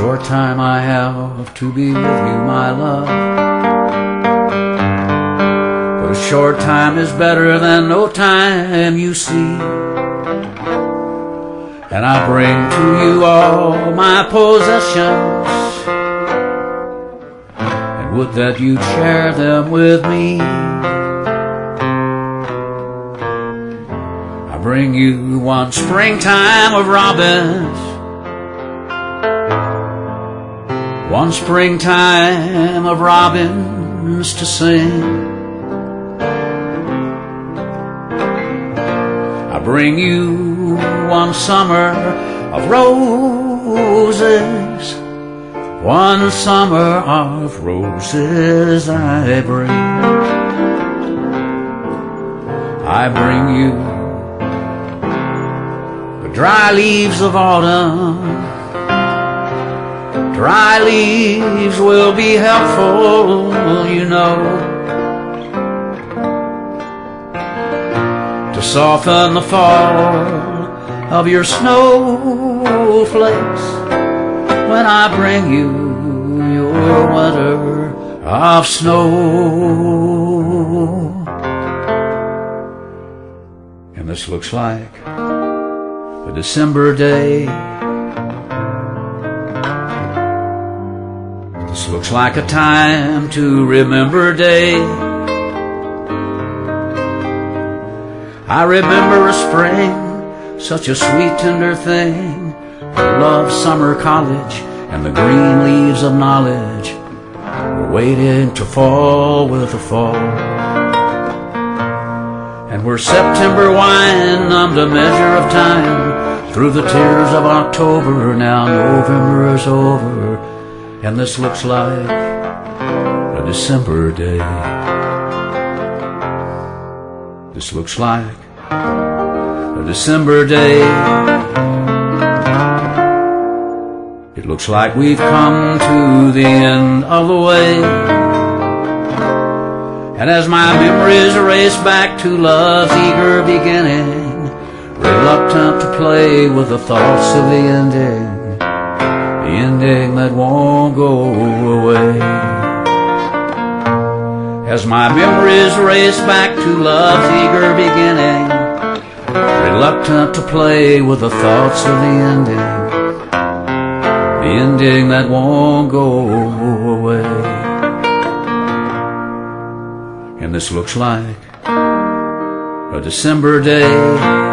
short time I have to be with you, my love. But a short time is better than no time, you see. And I bring to you all my possessions, and would that you'd share them with me. I bring you one springtime of robins, one springtime of robins to sing. I bring you one summer of roses, one summer of roses I bring you the dry leaves of autumn. Dry leaves will be helpful, you know, to soften the fall of your snowflakes when I bring you your winter of snow. And this looks like a December day. This looks like a time to remember day. I remember a spring, such a sweet tender thing. I love summer college and the green leaves of knowledge were waiting to fall with the fall. And where September wine numbed a measure of time, through the tears of October, now November is over, and this looks like a December day. This looks like a December day. It looks like we've come to the end of the way. And as my memories race back to love's eager beginning, reluctant to play with the thoughts of the ending that won't go away. As my memories race back to love's eager beginning, reluctant to play with the thoughts of the ending that won't go away. And this looks like a December day.